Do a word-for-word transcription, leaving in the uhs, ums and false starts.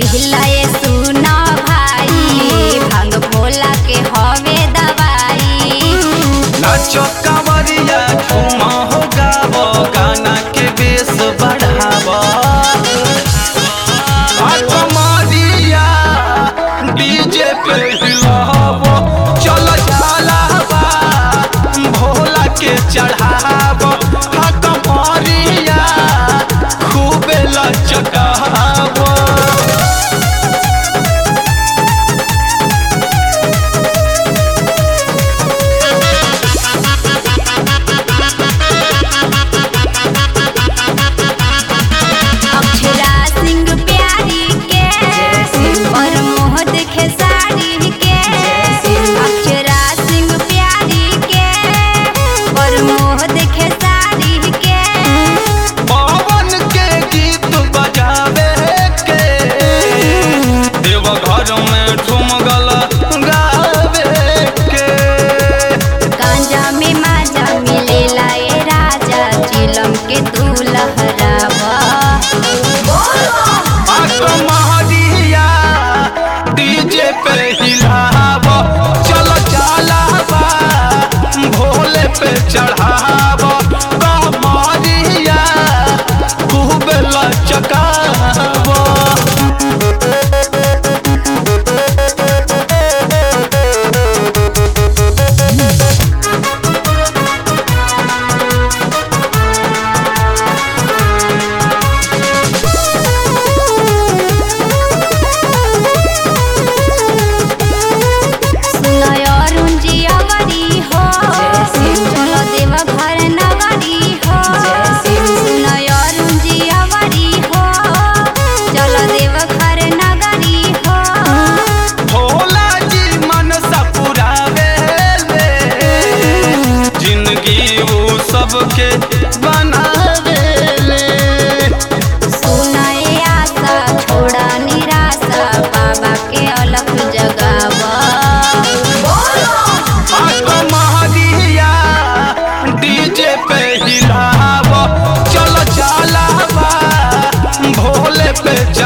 पहिला ये सुना भाई भांग भोला के हवे दवाई। नाचो कांवरिया ठुमा हो गावो गाना के बेस बढ़ावो। कमरिया डीजे पे हिलावो चलो झालावा भोला के चढ़ावो। कमरिया खूबे लचकावो। अक्षरा सिंह प्यारी के और मोहद खेसारी के। अक्षरा सिंह प्यारी के और मोहद खेसारी के। पवन के गीत बजावे के देवघर में ठुमगल गावे के। गांजा में माजा मिलेला ए राजा चिलम के तू लहरावा। कमरिया डीजे पे हिलावो चलो चलावा भोले पे चढ़ावो। कमरिया खूब लचकावो। सुनय रुंजी अवरी हो चलो देवघर नगरी हो। सुनय रुंजी अवरी हो चलो देवघर नगरी हो। भोला जी मनसा पुरावे ले जिंदगी वो सबके बनावे ले। सुनय आशा छोड़ा निराशा बाबा के अलग जगावा। कमरिया डीजे पे हिलावो चलो चलावा भोले पे